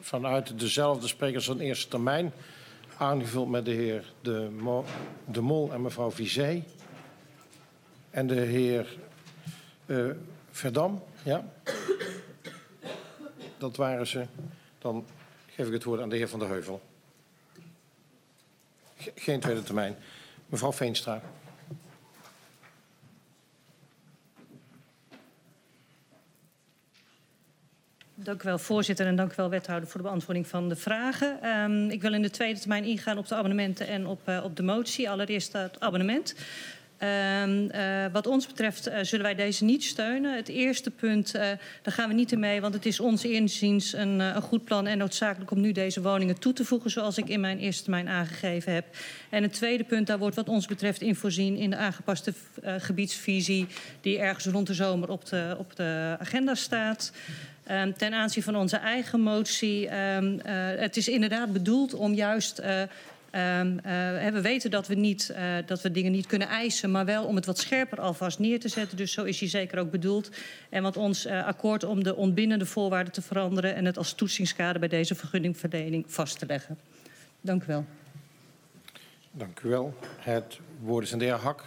vanuit dezelfde sprekers van eerste termijn. Aangevuld met de heer De Mol en mevrouw Vizé. En de heer Verdam. Ja. Dat waren ze. Dan geef ik het woord aan de heer Van der Heuvel. Geen tweede termijn. Mevrouw Veenstra. Dank u wel, voorzitter, en dank u wel, wethouder, voor de beantwoording van de vragen. Ik wil in de tweede termijn ingaan op de abonnementen en op de motie. Allereerst het abonnement. Wat ons betreft zullen wij deze niet steunen. Het eerste punt, daar gaan we niet in mee, want het is ons inziens een goed plan en noodzakelijk om nu deze woningen toe te voegen, zoals ik in mijn eerste termijn aangegeven heb. En het tweede punt, daar wordt wat ons betreft in voorzien in de aangepaste gebiedsvisie die ergens rond de zomer op de agenda staat. Ten aanzien van onze eigen motie, het is inderdaad bedoeld om juist... we weten dat we dingen niet kunnen eisen, maar wel om het wat scherper alvast neer te zetten. Dus zo is hij zeker ook bedoeld. En wat ons akkoord om de ontbindende voorwaarden te veranderen en het als toetsingskader bij deze vergunningverlening vast te leggen. Dank u wel. Dank u wel. Het woord is aan de heer Hak.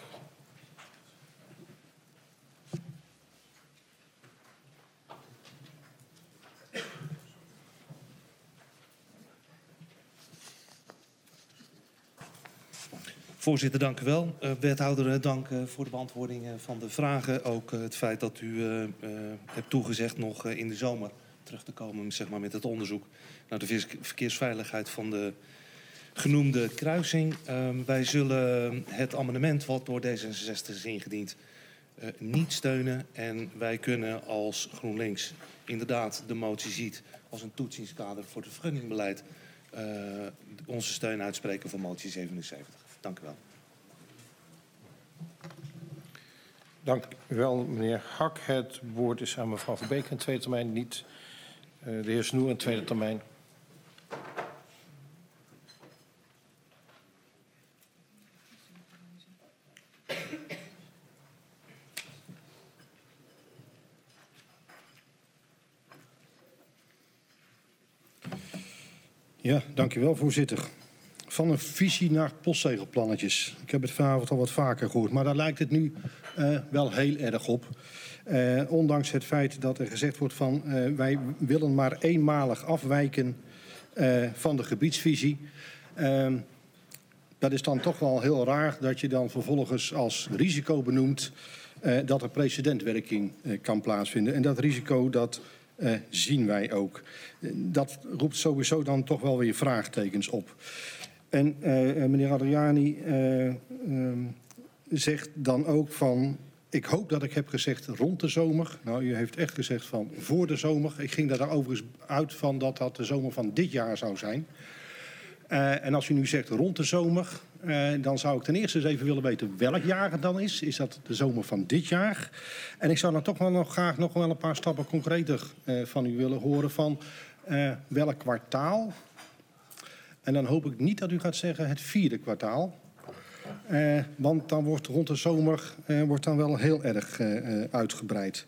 Voorzitter, dank u wel. Wethouder, dank voor de beantwoording van de vragen. Ook het feit dat u hebt toegezegd nog in de zomer terug te komen, zeg maar, met het onderzoek naar de verkeersveiligheid van de genoemde kruising. Wij zullen het amendement wat door D66 is ingediend niet steunen. En wij kunnen als GroenLinks inderdaad de motie ziet als een toetsingskader voor het vergunningbeleid onze steun uitspreken voor motie 77. Dank u wel. Dank u wel, meneer Hak. Het woord is aan mevrouw Verbeek in tweede termijn, niet de heer Snoer in tweede termijn. Ja, dank u wel, voorzitter. Van een visie naar postzegelplannetjes. Ik heb het vanavond al wat vaker gehoord, maar daar lijkt het nu wel heel erg op. Ondanks het feit dat er gezegd wordt van wij willen maar eenmalig afwijken van de gebiedsvisie. Dat is dan toch wel heel raar dat je dan vervolgens als risico benoemt dat er precedentwerking kan plaatsvinden. En dat risico dat zien wij ook. Dat roept sowieso dan toch wel weer vraagtekens op. En meneer Adriani zegt dan ook van... Ik hoop dat ik heb gezegd rond de zomer. Nou, u heeft echt gezegd van voor de zomer. Ik ging daar overigens uit van dat dat de zomer van dit jaar zou zijn. En als u nu zegt rond de zomer... dan zou ik ten eerste eens even willen weten welk jaar het dan is. Is dat de zomer van dit jaar? En ik zou dan toch wel nog graag nog wel een paar stappen concreter van u willen horen van welk kwartaal... En dan hoop ik niet dat u gaat zeggen het vierde kwartaal. Want dan wordt rond de zomer wordt dan wel heel erg uitgebreid.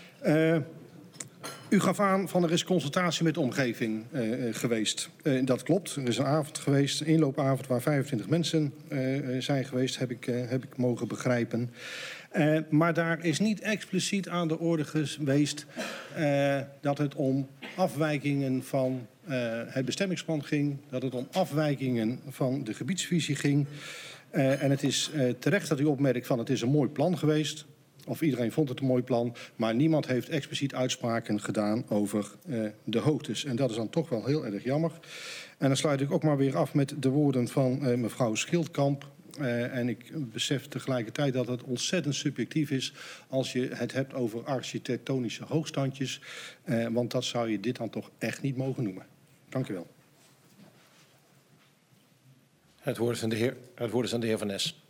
U gaf aan van er is consultatie met de omgeving geweest. Dat klopt. Er is een avond geweest, een inloopavond waar 25 mensen zijn geweest, heb ik mogen begrijpen. Maar daar is niet expliciet aan de orde geweest dat het om afwijkingen van het bestemmingsplan ging, dat het om afwijkingen van de gebiedsvisie ging. En het is terecht dat u opmerkt van het is een mooi plan geweest. Of iedereen vond het een mooi plan, maar niemand heeft expliciet uitspraken gedaan over de hoogtes. En dat is dan toch wel heel erg jammer. En dan sluit ik ook maar weer af met de woorden van mevrouw Schildkamp. En ik besef tegelijkertijd dat het ontzettend subjectief is als je het hebt over architectonische hoogstandjes. Want dat zou je dit dan toch echt niet mogen noemen. Dank u wel. Het woord is aan de heer Van Nes.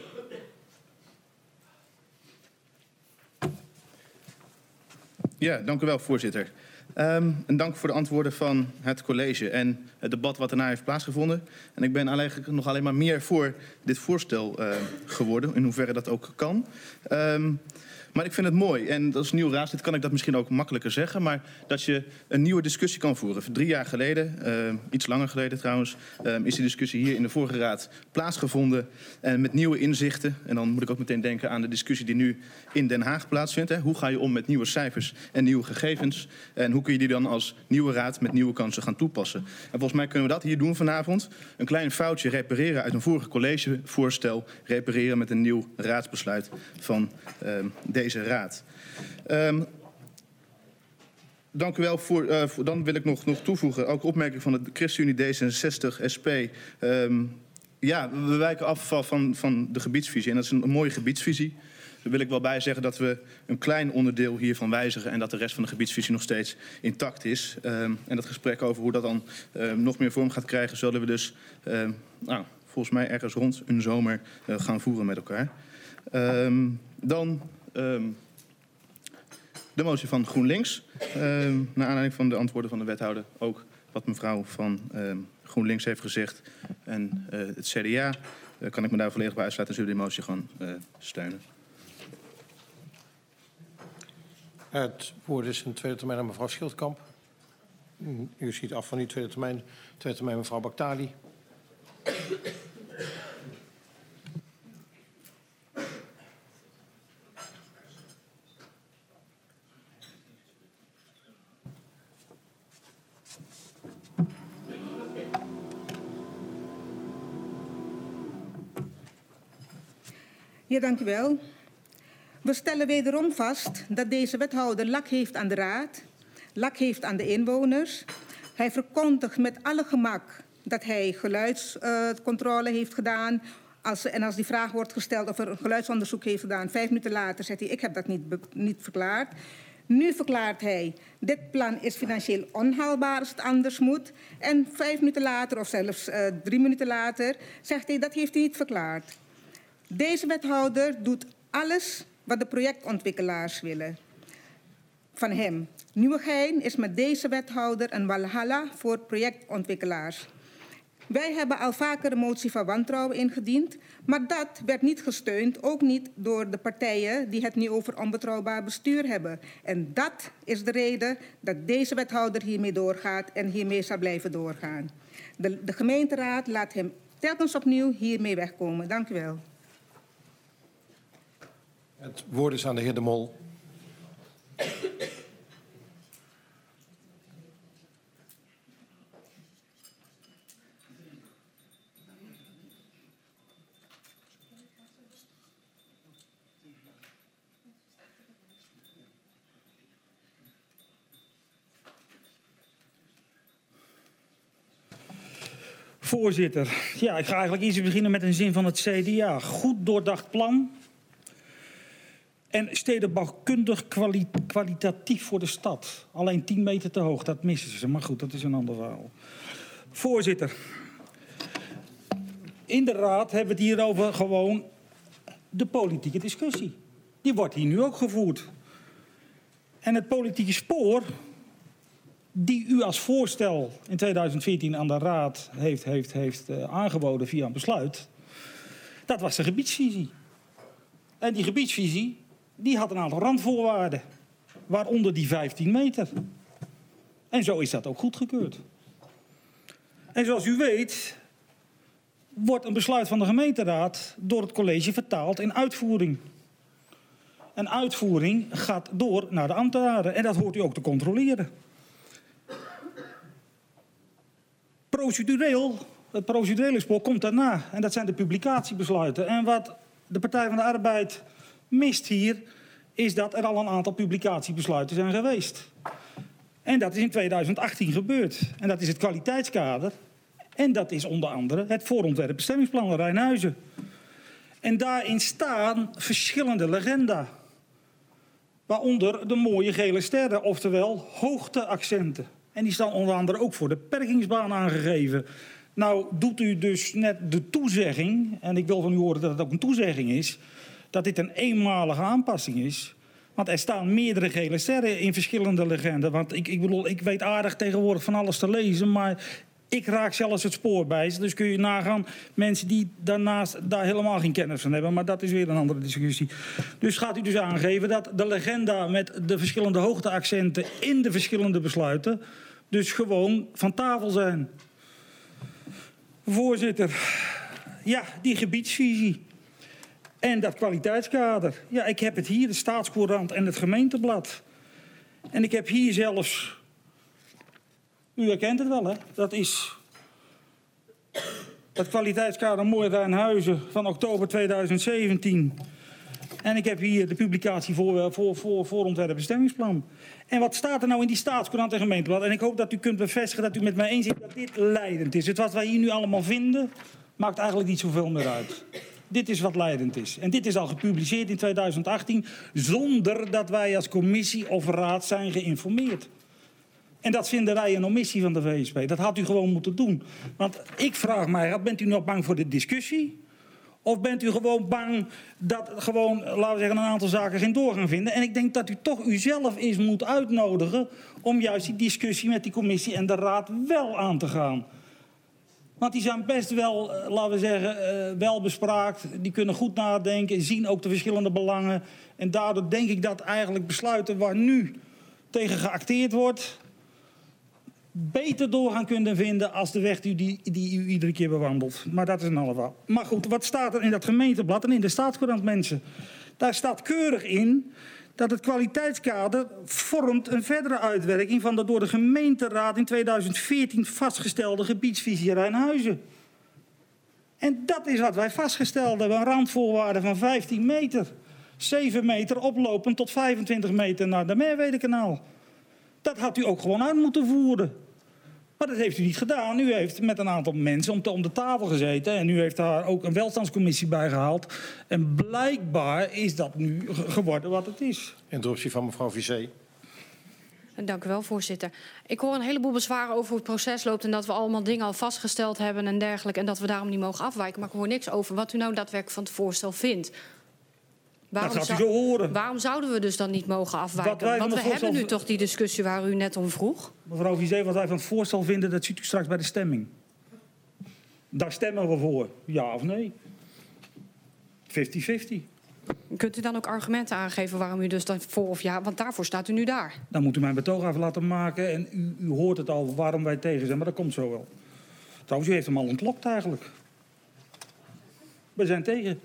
Ja, dank u wel, voorzitter. En dank voor de antwoorden van het college en het debat wat daarna heeft plaatsgevonden. En ik ben eigenlijk nog alleen maar meer voor dit voorstel geworden, in hoeverre dat ook kan. Maar ik vind het mooi. En als nieuw raadslid kan ik dat misschien ook makkelijker zeggen. Maar dat je een nieuwe discussie kan voeren. 3 jaar geleden, iets langer geleden trouwens, is die discussie hier in de vorige raad plaatsgevonden. En met nieuwe inzichten. En dan moet ik ook meteen denken aan de discussie die nu in Den Haag plaatsvindt. Hè. Hoe ga je om met nieuwe cijfers en nieuwe gegevens? En hoe kun je die dan als nieuwe raad met nieuwe kansen gaan toepassen? En volgens mij kunnen we dat hier doen vanavond. Een klein foutje repareren uit een vorige collegevoorstel. Repareren met een nieuw raadsbesluit van deze raad. Dank u wel. Dan wil ik nog toevoegen, ook opmerking van de ChristenUnie D66, SP. Ja, we wijken af van de gebiedsvisie. En dat is een mooie gebiedsvisie. Daar wil ik wel bij zeggen dat we een klein onderdeel hiervan wijzigen en dat de rest van de gebiedsvisie nog steeds intact is. En dat gesprek over hoe dat dan nog meer vorm gaat krijgen, zullen we dus volgens mij ergens rond een zomer gaan voeren met elkaar. Dan de motie van GroenLinks. Naar aanleiding van de antwoorden van de wethouder ook wat mevrouw van GroenLinks heeft gezegd. En het CDA kan ik me daar volledig bij uitsluiten en zullen die motie gewoon steunen. Het woord is in de tweede termijn aan mevrouw Schildkamp. U ziet af van die tweede termijn. Tweede termijn mevrouw Baktali. Ja, dank u wel. We stellen wederom vast dat deze wethouder lak heeft aan de raad, lak heeft aan de inwoners. Hij verkondigt met alle gemak dat hij geluidscontrole heeft gedaan. Als die vraag wordt gesteld of er een geluidsonderzoek heeft gedaan, 5 minuten later zegt hij, ik heb dat niet verklaard. Nu verklaart hij, dit plan is financieel onhaalbaar als het anders moet. En 5 minuten later, of zelfs 3 minuten later, zegt hij, dat heeft hij niet verklaard. Deze wethouder doet alles wat de projectontwikkelaars willen van hem. Nieuwegein is met deze wethouder een walhalla voor projectontwikkelaars. Wij hebben al vaker een motie van wantrouwen ingediend, maar dat werd niet gesteund, ook niet door de partijen die het nu over onbetrouwbaar bestuur hebben. En dat is de reden dat deze wethouder hiermee doorgaat en hiermee zal blijven doorgaan. De gemeenteraad laat hem telkens opnieuw hiermee wegkomen. Dank u wel. Het woord is aan de heer De Mol. Voorzitter, ja, ik ga eigenlijk eerst beginnen met een zin van het CDA. Goed doordacht plan en stedenbouwkundig kwalitatief voor de stad. Alleen 10 meter te hoog, dat missen ze. Maar goed, dat is een ander verhaal. Voorzitter, in de raad hebben we het hier over gewoon de politieke discussie. Die wordt hier nu ook gevoerd. En het politieke spoor die u als voorstel in 2014 aan de raad heeft aangeboden via een besluit, dat was de gebiedsvisie. En die gebiedsvisie die had een aantal randvoorwaarden, waaronder die 15 meter. En zo is dat ook goedgekeurd. En zoals u weet, wordt een besluit van de gemeenteraad door het college vertaald in uitvoering. En uitvoering gaat door naar de ambtenaren en dat hoort u ook te controleren. Het procedurele spoor komt daarna. En dat zijn de publicatiebesluiten. En wat de Partij van de Arbeid mist hier, is dat er al een aantal publicatiebesluiten zijn geweest. En dat is in 2018 gebeurd. En dat is het kwaliteitskader. En dat is onder andere het voorontwerp bestemmingsplan Rijnhuizen. En daarin staan verschillende legenda. Waaronder de mooie gele sterren, oftewel hoogteaccenten. En die staan onder andere ook voor de perkingsbaan aangegeven. Nou doet u dus net de toezegging, en ik wil van u horen dat het ook een toezegging is, dat dit een eenmalige aanpassing is. Want er staan meerdere gele sterren in verschillende legenden. Want ik bedoel, ik weet aardig tegenwoordig van alles te lezen, maar Ik raak zelfs het spoor bij ze. Dus kun je nagaan mensen die daarnaast daar helemaal geen kennis van hebben. Maar dat is weer een andere discussie. Dus gaat u dus aangeven dat de legenda met de verschillende hoogteaccenten in de verschillende besluiten dus gewoon van tafel zijn. Voorzitter, ja, die gebiedsvisie en dat kwaliteitskader. Ja, ik heb het hier, de Staatscourant en het gemeenteblad. En ik heb hier zelfs, u herkent het wel hè, dat is het kwaliteitskader Mooi Rijnhuizen van oktober 2017. En ik heb hier de publicatie voor ontwerp bestemmingsplan. En wat staat er nou in die Staatscourant en gemeenteblad? En ik hoop dat u kunt bevestigen dat u met mij eens is dat dit leidend is. Het wat wij hier nu allemaal vinden, maakt eigenlijk niet zoveel meer uit. Dit is wat leidend is. En dit is al gepubliceerd in 2018 zonder dat wij als commissie of raad zijn geïnformeerd. En dat vinden wij een omissie van de VSP. Dat had u gewoon moeten doen. Want ik vraag mij, bent u nou bang voor de discussie? Of bent u gewoon bang dat gewoon, laten we zeggen, een aantal zaken geen doorgang vinden? En ik denk dat u toch uzelf eens moet uitnodigen om juist die discussie met die commissie en de raad wel aan te gaan. Want die zijn best wel, laten we zeggen, wel bespraakt. Die kunnen goed nadenken, zien ook de verschillende belangen. En daardoor denk ik dat eigenlijk besluiten waar nu tegen geacteerd wordt beter doorgaan kunnen vinden als de weg die u iedere keer bewandelt. Maar dat is een half. Maar goed, wat staat er in dat gemeenteblad en in de Staatscourant, mensen? Daar staat keurig in dat het kwaliteitskader vormt een verdere uitwerking van de door de gemeenteraad in 2014 vastgestelde gebiedsvisie Rijnhuizen. En dat is wat wij vastgesteld hebben. Een randvoorwaarde van 15 meter. 7 meter oplopend tot 25 meter naar de Merwedekanaal. Dat had u ook gewoon uit moeten voeren. Maar dat heeft u niet gedaan. U heeft met een aantal mensen om de tafel gezeten. En u heeft daar ook een welstandscommissie bij gehaald. En blijkbaar is dat nu geworden wat het is. Interruptie van mevrouw Vizé. Dank u wel, voorzitter. Ik hoor een heleboel bezwaren over hoe het proces loopt en dat we allemaal dingen al vastgesteld hebben en dergelijke. En dat we daarom niet mogen afwijken. Maar ik hoor niks over wat u nou daadwerkelijk van het voorstel vindt. Dat gaat u zo horen. Waarom zouden we dus dan niet mogen afwijken? Want we hebben nu toch die discussie waar u net om vroeg. Mevrouw Vizé, wat wij van het voorstel vinden, dat ziet u straks bij de stemming. Daar stemmen we voor. Ja of nee? 50-50. Kunt u dan ook argumenten aangeven waarom u dus dan voor of ja? Want daarvoor staat u nu daar. Dan moet u mijn betoog even laten maken. En u hoort het al waarom wij tegen zijn, maar dat komt zo wel. Trouwens, u heeft hem al ontlokt eigenlijk. We zijn tegen.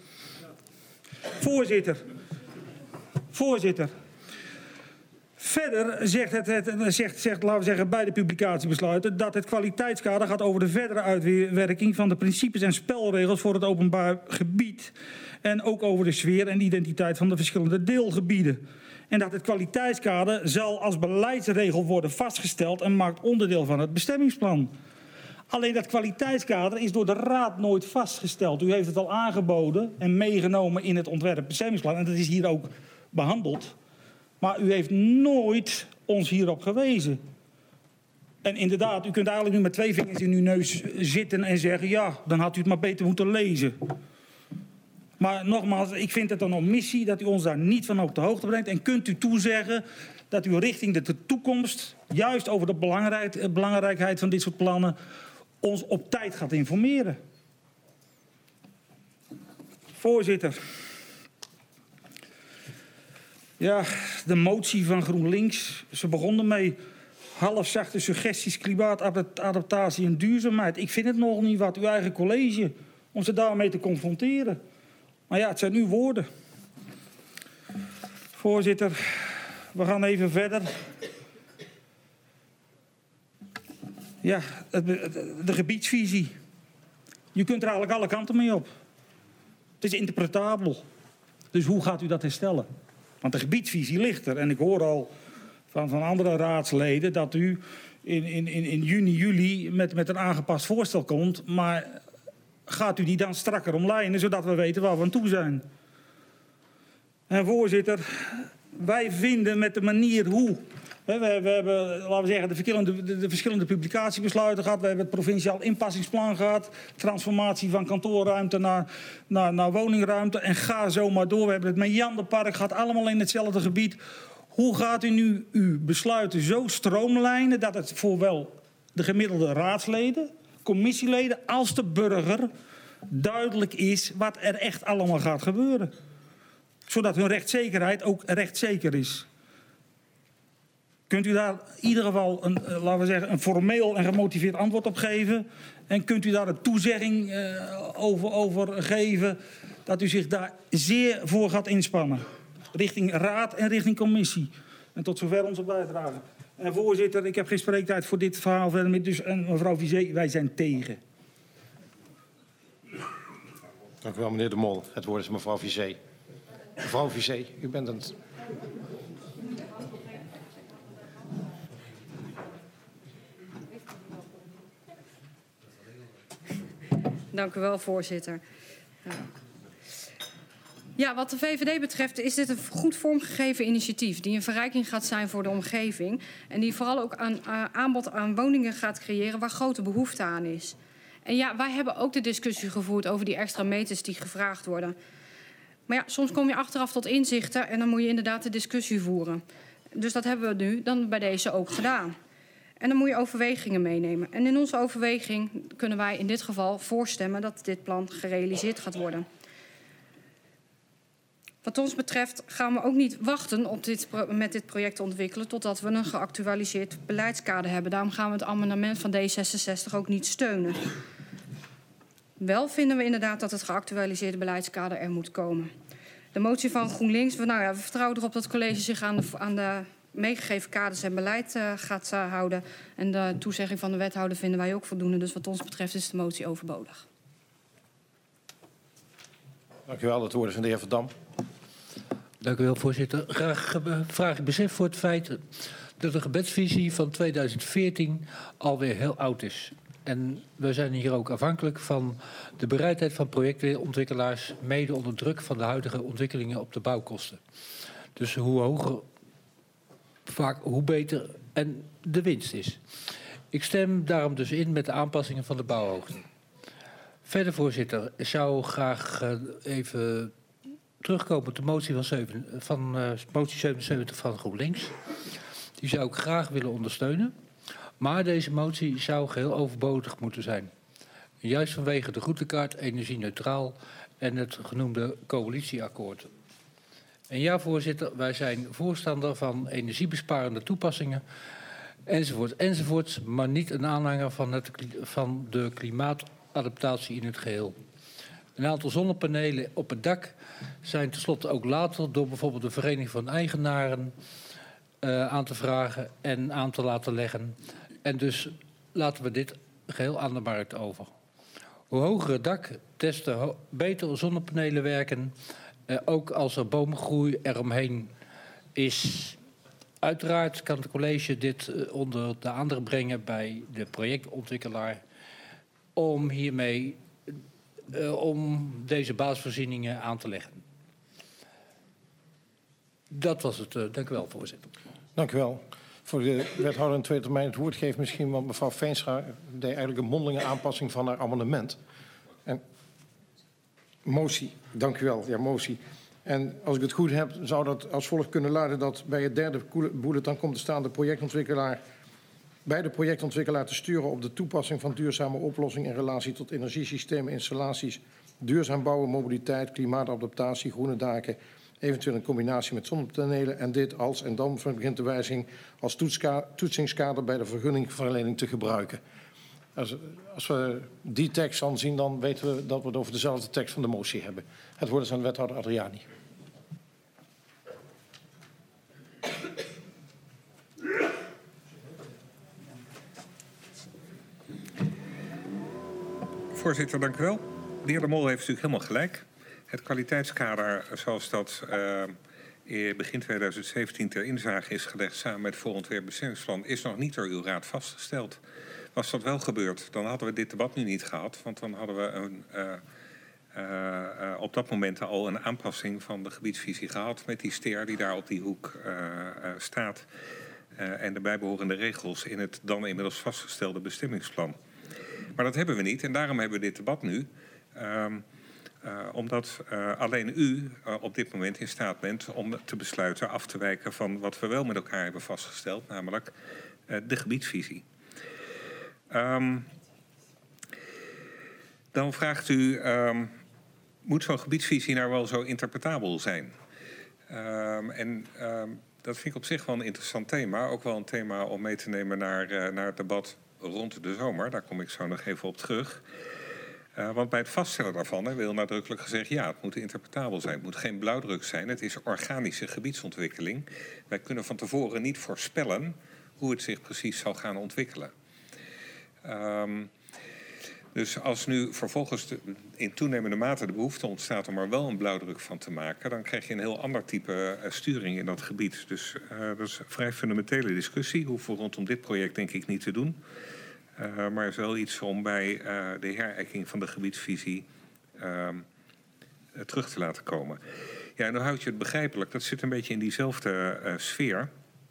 Voorzitter. Verder zegt, laten we zeggen, bij de publicatiebesluiten dat het kwaliteitskader gaat over de verdere uitwerking van de principes en spelregels voor het openbaar gebied. En ook over de sfeer en identiteit van de verschillende deelgebieden. En dat het kwaliteitskader zal als beleidsregel worden vastgesteld en maakt onderdeel van het bestemmingsplan. Alleen dat kwaliteitskader is door de Raad nooit vastgesteld. U heeft het al aangeboden en meegenomen in het ontwerpbestemmingsplan. En dat is hier ook behandeld. Maar u heeft nooit ons hierop gewezen. En inderdaad, u kunt eigenlijk nu met 2 vingers in uw neus zitten en zeggen, ja, dan had u het maar beter moeten lezen. Maar nogmaals, ik vind het een omissie dat u ons daar niet van op de hoogte brengt. En kunt u toezeggen dat u richting de toekomst, juist over de belangrijkheid van dit soort plannen, ons op tijd gaat informeren. Voorzitter. Ja, de motie van GroenLinks, ze begonnen mee halfzachte suggesties, klimaatadaptatie en duurzaamheid. Ik vind het nog niet wat, uw eigen college, om ze daarmee te confronteren. Maar ja, het zijn uw woorden. Voorzitter, we gaan even verder. Ja, de gebiedsvisie. Je kunt er eigenlijk alle kanten mee op. Het is interpretabel. Dus hoe gaat u dat herstellen? Want de gebiedsvisie ligt er. En ik hoor al van andere raadsleden dat u in juni, juli met een aangepast voorstel komt. Maar gaat u die dan strakker omlijnen, zodat we weten waar we aan toe zijn? En voorzitter, wij vinden met de manier hoe. We hebben, laten we zeggen, de verschillende publicatiebesluiten gehad. We hebben het provinciaal inpassingsplan gehad. Transformatie van kantoorruimte naar woningruimte. En ga zo maar door. We hebben het Meanderpark gehad, allemaal in hetzelfde gebied. Hoe gaat u nu uw besluiten zo stroomlijnen dat het voor wel de gemiddelde raadsleden, commissieleden, als de burger duidelijk is wat er echt allemaal gaat gebeuren. Zodat hun rechtszekerheid ook rechtszeker is. Kunt u daar in ieder geval een formeel en gemotiveerd antwoord op geven? En kunt u daar een toezegging over geven dat u zich daar zeer voor gaat inspannen? Richting raad en richting commissie. En tot zover onze bijdrage. En voorzitter, ik heb geen spreektijd voor dit verhaal verder. Dus, en mevrouw Vizé, wij zijn tegen. Dank u wel, meneer De Mol. Het woord is mevrouw Vizé. Mevrouw Vizé, u bent het. Dank u wel, voorzitter. Ja, wat de VVD betreft is dit een goed vormgegeven initiatief die een verrijking gaat zijn voor de omgeving en die vooral ook aanbod aan woningen gaat creëren waar grote behoefte aan is. En ja, wij hebben ook de discussie gevoerd over die extra meters die gevraagd worden. Maar ja, soms kom je achteraf tot inzichten en dan moet je inderdaad de discussie voeren. Dus dat hebben we nu dan bij deze ook gedaan. En dan moet je overwegingen meenemen. En in onze overweging kunnen wij in dit geval voorstemmen dat dit plan gerealiseerd gaat worden. Wat ons betreft gaan we ook niet wachten op met dit project te ontwikkelen totdat we een geactualiseerd beleidskader hebben. Daarom gaan we het amendement van D66 ook niet steunen. Wel vinden we inderdaad dat het geactualiseerde beleidskader er moet komen. De motie van GroenLinks, we vertrouwen erop dat het college zich aan de meegegeven kaders en beleid gaat houden. En de toezegging van de wethouder vinden wij ook voldoende. Dus wat ons betreft is de motie overbodig. Dank u wel. Het woord is van de heer Verdam. Dank u wel, voorzitter. Graag vraag ik besef voor het feit dat de gebedsvisie van 2014 alweer heel oud is. En we zijn hier ook afhankelijk van de bereidheid van projectontwikkelaars, mede onder druk van de huidige ontwikkelingen op de bouwkosten. Dus hoe hoger, vaak hoe beter en de winst is. Ik stem daarom dus in met de aanpassingen van de bouwhoogte. Verder, voorzitter, ik zou graag even terugkomen op de motie motie 77 van GroenLinks. Die zou ik graag willen ondersteunen. Maar deze motie zou geheel overbodig moeten zijn. Juist vanwege de routekaart energie-neutraal en het genoemde coalitieakkoord. En ja, voorzitter, wij zijn voorstander van energiebesparende toepassingen enzovoorts, maar niet een aanhanger van de klimaatadaptatie in het geheel. Een aantal zonnepanelen op het dak zijn tenslotte ook later door bijvoorbeeld de Vereniging van Eigenaren aan te vragen en aan te laten leggen. En dus laten we dit geheel aan de markt over. Hoe hoger het dak, des te beter zonnepanelen werken. Ook als er bomengroei eromheen is. Uiteraard kan het college dit onder de aandacht brengen bij de projectontwikkelaar. Om hiermee om deze basisvoorzieningen aan te leggen. Dat was het. Dank u wel, voorzitter. Dank u wel. Voor de wethouder in tweede termijn het woord geeft misschien, want mevrouw Veenstra deed eigenlijk een mondelinge aanpassing van haar amendement. En motie, dank u wel. Ja, motie. En als ik het goed heb, zou dat als volgt kunnen luiden dat bij het derde bullet dan komt te staan de projectontwikkelaar bij de projectontwikkelaar te sturen op de toepassing van duurzame oplossingen in relatie tot energiesystemen, installaties, duurzaam bouwen, mobiliteit, klimaatadaptatie, groene daken, eventueel in combinatie met zonnepanelen en dit als en dan begint de wijziging als toetsingskader bij de vergunningverlening te gebruiken. Als we die tekst dan zien, dan weten we dat we het over dezelfde tekst van de motie hebben. Het woord is aan wethouder Adriani. Voorzitter, dank u wel. De heer De Mol heeft natuurlijk helemaal gelijk. Het kwaliteitskader zoals dat begin 2017 ter inzage is gelegd samen met het voorontwerp bestemmingsplan is nog niet door uw raad vastgesteld. Was dat wel gebeurd, dan hadden we dit debat nu niet gehad. Want dan hadden we op dat moment al een aanpassing van de gebiedsvisie gehad met die ster die daar op die hoek staat. En de bijbehorende regels in het dan inmiddels vastgestelde bestemmingsplan. Maar dat hebben we niet en daarom hebben we dit debat nu. Omdat alleen u op dit moment in staat bent om te besluiten af te wijken van wat we wel met elkaar hebben vastgesteld, namelijk de gebiedsvisie. Dan vraagt u, moet zo'n gebiedsvisie nou wel zo interpretabel zijn? Dat vind ik op zich wel een interessant thema. Ook wel een thema om mee te nemen naar het debat rond de zomer. Daar kom ik zo nog even op terug. Want bij het vaststellen daarvan wil nadrukkelijk gezegd... ja, het moet interpretabel zijn. Het moet geen blauwdruk zijn. Het is organische gebiedsontwikkeling. Wij kunnen van tevoren niet voorspellen hoe het zich precies zal gaan ontwikkelen. Dus als nu vervolgens in toenemende mate de behoefte ontstaat om er wel een blauwdruk van te maken, dan krijg je een heel ander type sturing in dat gebied. Dus dat is een vrij fundamentele discussie. Hoeven we rondom dit project denk ik niet te doen. Maar is wel iets om bij de herijking van de gebiedsvisie terug te laten komen. Ja, en dan houd je het begrijpelijk. Dat zit een beetje in diezelfde sfeer.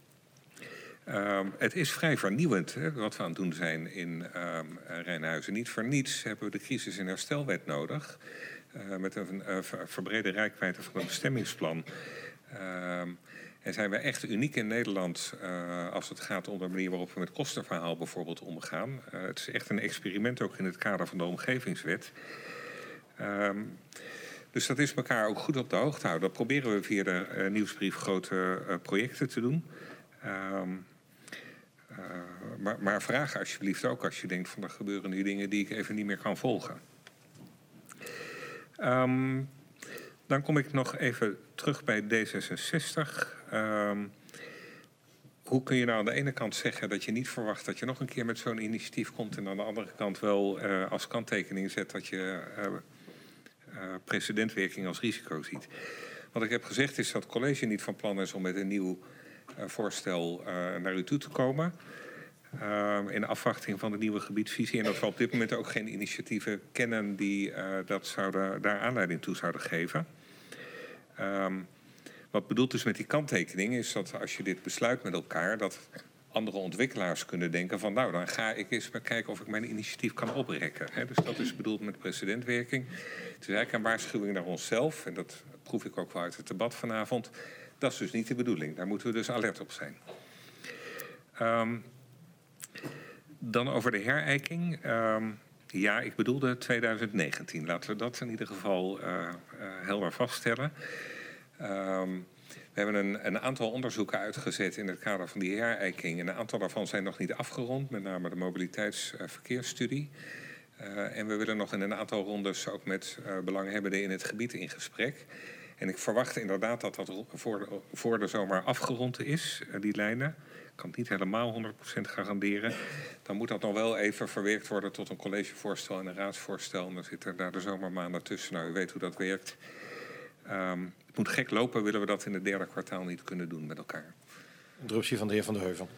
Het is vrij vernieuwend wat we aan het doen zijn in Rijnhuizen. Niet voor niets hebben we de crisis- en herstelwet nodig. Met een verbrede reikwijdte van een bestemmingsplan. En zijn we echt uniek in Nederland als het gaat om de manier waarop we met kostenverhaal bijvoorbeeld omgaan. Het is echt een experiment ook in het kader van de omgevingswet. Dus dat is elkaar ook goed op de hoogte houden. Dat proberen we via de nieuwsbrief grote projecten te doen. Maar vraag alsjeblieft ook als je denkt van er gebeuren nu dingen die ik even niet meer kan volgen. Dan kom ik nog even terug bij D66. Hoe kun je nou aan de ene kant zeggen dat je niet verwacht dat je nog een keer met zo'n initiatief komt en aan de andere kant wel als kanttekening zet dat je precedentwerking als risico ziet. Wat ik heb gezegd is dat het college niet van plan is om met een nieuw voorstel naar u toe te komen. In afwachting van de nieuwe gebiedsvisie. En dat we op dit moment ook geen initiatieven kennen die daar aanleiding toe zouden geven. Wat bedoeld is met die kanttekening is dat als je dit besluit met elkaar, dat andere ontwikkelaars kunnen denken van nou, dan ga ik eens maar kijken of ik mijn initiatief kan oprekken. Dus dat is bedoeld met precedentwerking. Het is eigenlijk een waarschuwing naar onszelf. En dat proef ik ook wel uit het debat vanavond. Dat is dus niet de bedoeling. Daar moeten we dus alert op zijn. Dan over de herijking. Ja, ik bedoelde 2019. Laten we dat in ieder geval helder vaststellen. We hebben een aantal onderzoeken uitgezet in het kader van die herijking. En een aantal daarvan zijn nog niet afgerond. Met name de mobiliteitsverkeersstudie. En we willen nog in een aantal rondes ook met belanghebbenden in het gebied in gesprek. En ik verwacht inderdaad dat dat voor de zomer afgerond is, die lijnen. Ik kan het niet helemaal 100% garanderen. Dan moet dat nog wel even verwerkt worden tot een collegevoorstel en een raadsvoorstel. En dan zitten daar de zomermaanden tussen. Nou, u weet hoe dat werkt. Het moet gek lopen, willen we dat in het derde kwartaal niet kunnen doen met elkaar. Interruptie van de heer Van der Heuvel.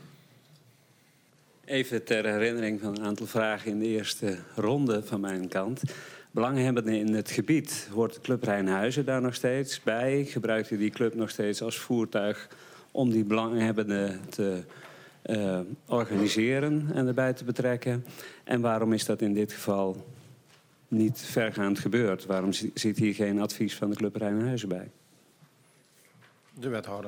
Even ter herinnering van een aantal vragen in de eerste ronde van mijn kant. Belanghebbenden in het gebied, hoort de Club Rijnhuizen daar nog steeds bij? Gebruikt u die club nog steeds als voertuig om die belanghebbenden te organiseren en erbij te betrekken? En waarom is dat in dit geval niet vergaand gebeurd? Waarom zit hier geen advies van de Club Rijnhuizen bij? De wethouder.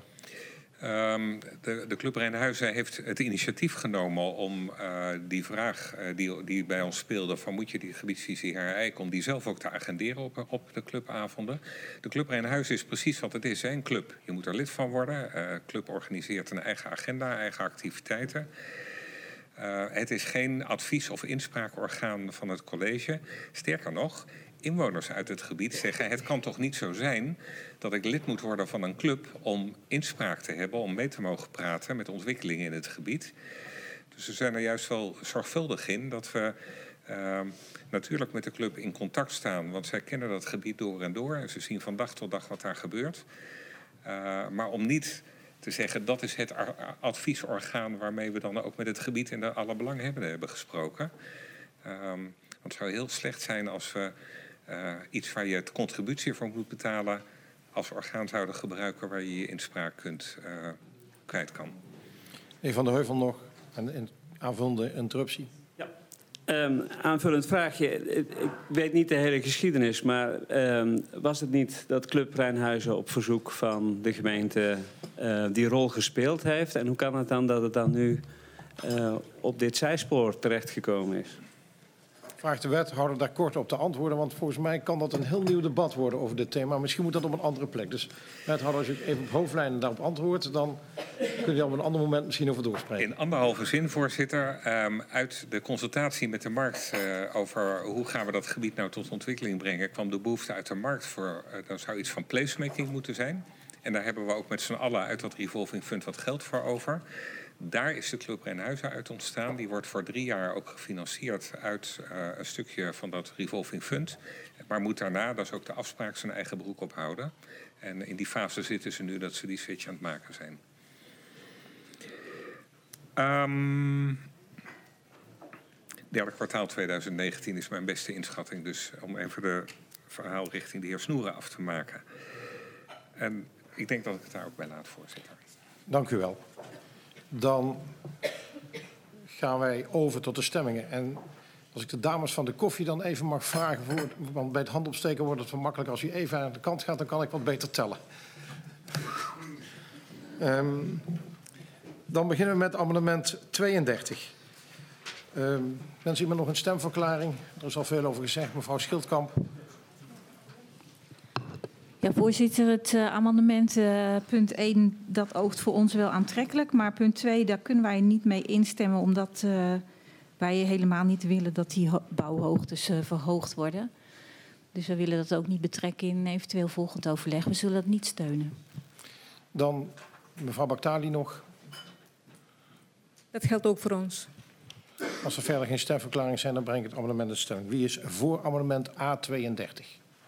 De Club Rijnhuizen heeft het initiatief genomen om die vraag die bij ons speelde van moet je die gebiedsvisie herijken, om die zelf ook te agenderen op de clubavonden. De Club Rijnhuizen is precies wat het is, een club. Je moet er lid van worden. De club organiseert een eigen agenda, eigen activiteiten. Het is geen advies- of inspraakorgaan van het college. Sterker nog, inwoners uit het gebied zeggen het kan toch niet zo zijn dat ik lid moet worden van een club om inspraak te hebben, om mee te mogen praten met ontwikkelingen in het gebied. Dus we zijn er juist wel zorgvuldig in dat we natuurlijk met de club in contact staan, want zij kennen dat gebied door en door en ze zien van dag tot dag wat daar gebeurt. Maar om niet te zeggen dat is het adviesorgaan waarmee we dan ook met het gebied en alle belanghebbenden hebben gesproken. Want het zou heel slecht zijn als we iets waar je het contributie voor moet betalen als orgaan zouden gebruiken waar je je inspraak kwijt kan. Heer Van der Heuvel nog een aanvullende interruptie. Ja. Aanvullend vraagje. Ik weet niet de hele geschiedenis, maar was het niet dat Club Rijnhuizen op verzoek van de gemeente die rol gespeeld heeft? En hoe kan het dan dat het dan nu op dit zijspoor terechtgekomen is. Vraag de wethouder daar kort op te antwoorden, want volgens mij kan dat een heel nieuw debat worden over dit thema. Misschien moet dat op een andere plek. Dus wethouder, als u even op hoofdlijnen daarop antwoordt, dan kun je op een ander moment misschien over doorspreken. In 1,5 zin, voorzitter. Uit de consultatie met de markt over hoe gaan we dat gebied nou tot ontwikkeling brengen, kwam de behoefte uit de markt voor, dan zou iets van placemaking moeten zijn. En daar hebben we ook met z'n allen uit dat revolving fund wat geld voor over. Daar is de Club Rijnhuizen uit ontstaan. Die wordt voor 3 jaar ook gefinancierd uit een stukje van dat revolving fund. Maar moet daarna, dat is ook de afspraak, zijn eigen broek ophouden. En in die fase zitten ze nu dat ze die switch aan het maken zijn. Derde kwartaal 2019 is mijn beste inschatting. Dus om even de verhaal richting de heer Snoeren af te maken. En ik denk dat ik het daar ook bij laat, voorzitter. Dank u wel. Dan gaan wij over tot de stemmingen. En als ik de dames van de koffie dan even mag vragen, want bij het handopsteken wordt het zo makkelijk. Als u even aan de kant gaat, dan kan ik wat beter tellen. Dan beginnen we met amendement 32. Wens iemand nog een stemverklaring? Er is al veel over gezegd. Mevrouw Schildkamp. Ja, voorzitter, het amendement punt 1, dat oogt voor ons wel aantrekkelijk. Maar punt 2, daar kunnen wij niet mee instemmen, omdat wij helemaal niet willen dat die bouwhoogtes verhoogd worden. Dus we willen dat ook niet betrekken in eventueel volgend overleg. We zullen dat niet steunen. Dan mevrouw Baktali nog. Dat geldt ook voor ons. Als er verder geen stemverklaringen zijn, dan breng ik het amendement in stemming. Wie is voor amendement A32?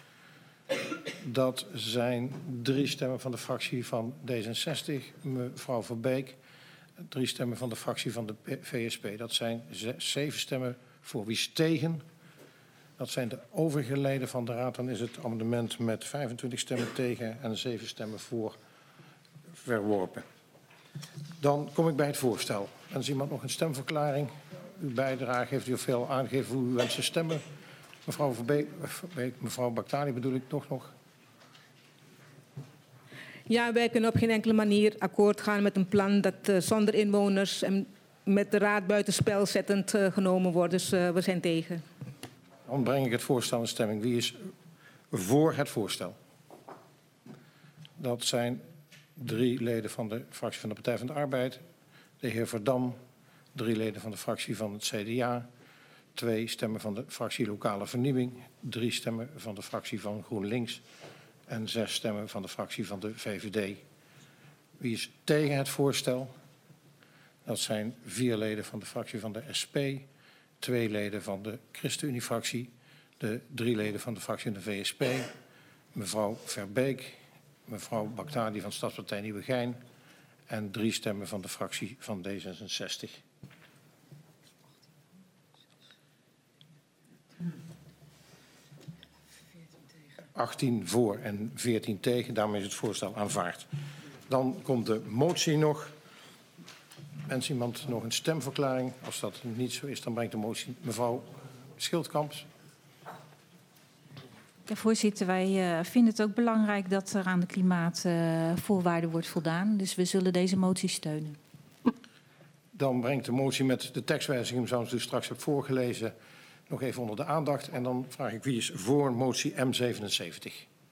Dat zijn 3 stemmen van de fractie van D66, mevrouw Verbeek. 3 stemmen van de fractie van de VSP. Dat zijn 7 stemmen voor. Wie is tegen? Dat zijn de overige leden van de raad. Dan is het amendement met 25 stemmen tegen en 7 stemmen voor verworpen. Dan kom ik bij het voorstel. En is iemand nog een stemverklaring? Uw bijdrage heeft u al veel aangegeven hoe u wenst te stemmen. Mevrouw Verbeek, mevrouw Baktali bedoel ik nog. Ja, wij kunnen op geen enkele manier akkoord gaan met een plan dat zonder inwoners en met de raad buitenspel zettend genomen wordt. Dus we zijn tegen. Dan breng ik het voorstel in stemming. Wie is voor het voorstel? Dat zijn 3 leden van de fractie van de Partij van de Arbeid. De heer Verdam, 3 leden van de fractie van het CDA. 2 stemmen van de fractie Lokale Vernieuwing. 3 stemmen van de fractie van GroenLinks. En 6 stemmen van de fractie van de VVD. Wie is tegen het voorstel? Dat zijn 4 leden van de fractie van de SP. 2 leden van de ChristenUnie-fractie. De 3 leden van de fractie van de VSP. Mevrouw Verbeek. Mevrouw Baktali van Stadspartij Nieuwegein. En 3 stemmen van de fractie van D66. ...18 voor en 14 tegen. Daarmee is het voorstel aanvaard. Dan komt de motie nog. Wens iemand nog een stemverklaring? Als dat niet zo is, dan brengt de motie mevrouw Schildkamp. Ja, voorzitter, wij vinden het ook belangrijk dat er aan de klimaatvoorwaarden wordt voldaan. Dus we zullen deze motie steunen. Dan brengt de motie met de tekstwijziging, zoals u straks hebt voorgelezen, nog even onder de aandacht. En dan vraag ik wie is voor motie M77.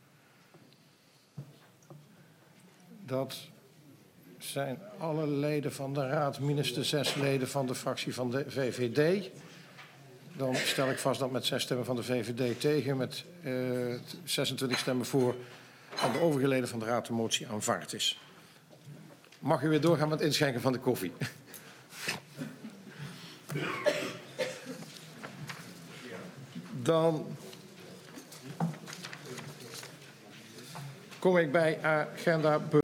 Dat zijn alle leden van de raad, minus de 6 leden van de fractie van de VVD. Dan stel ik vast dat met 6 stemmen van de VVD tegen, met 26 stemmen voor, aan de overige leden van de raad de motie aanvaard is. Mag u weer doorgaan met het inschenken van de koffie? Dan kom ik bij agenda